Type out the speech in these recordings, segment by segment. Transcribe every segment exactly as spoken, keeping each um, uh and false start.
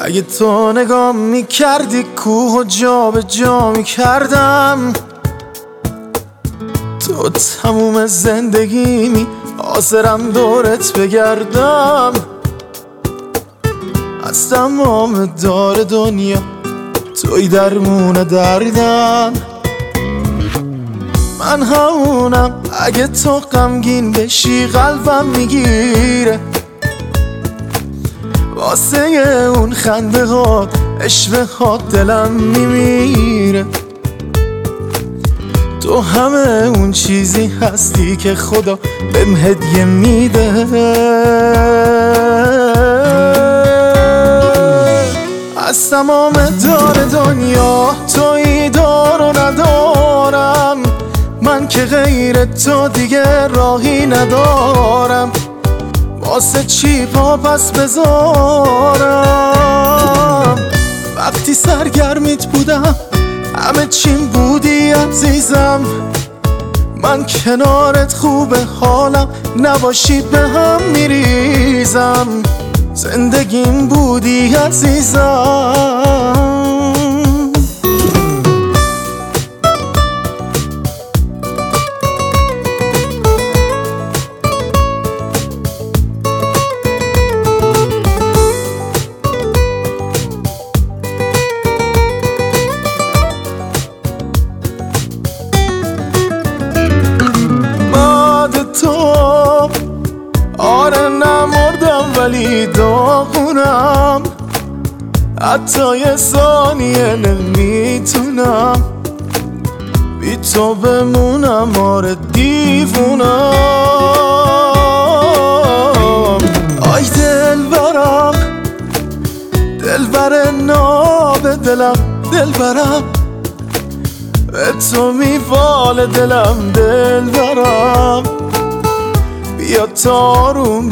اگه تو نگاه میکردی کوه و جا به جا میکردم. تو تموم زندگیمی حاضرم دورت بگردم. از تمام دار دنیا توی درمون دردم. من همونم اگه تو غمگین بشی قلبم میگیره. واسه اون خنده ها عشق ها دلم میمیره. تو همه اون چیزی هستی که خدا بهم هدیه میده. از تمام دار دنیا تویی دار و ندارم. من که غیر تو دیگه راهی ندارم. واسه چی پا پس بذارم؟ وقتی سرگرمیت بودم همه چیم بودی عزیزم. من کنارت خوبه حالم نباشی به هم میریزم. زندگیم بودی عزیزم. آره نمردم ولی داغونم. حتی یه ثانیه نمیتونم بی تو بمونم. آره دیوونم. آی دلبرم دلبر ناب دلم دلبرم. به تو میفال دلم دلبرم. بیا تاروم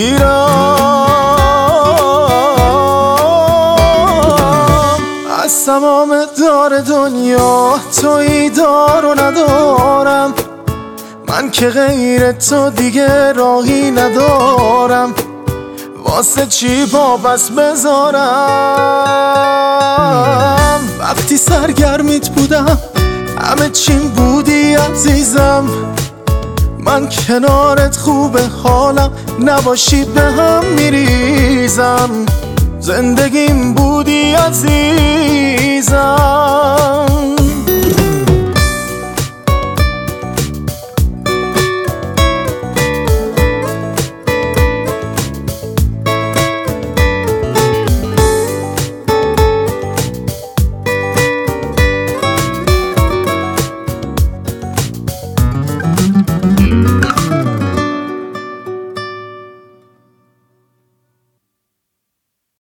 بگیرم. از تمام دار دنیا تویی دار و ندارم. من که غیر تو دیگه راهی ندارم. واسه چی پا پس بذارم؟ وقتی سرگرمیت بودم همه چیم بودی عزیزم. من کنارت خوبه حالم نباشی به هم میریزم. زندگیم بودی عزیزم.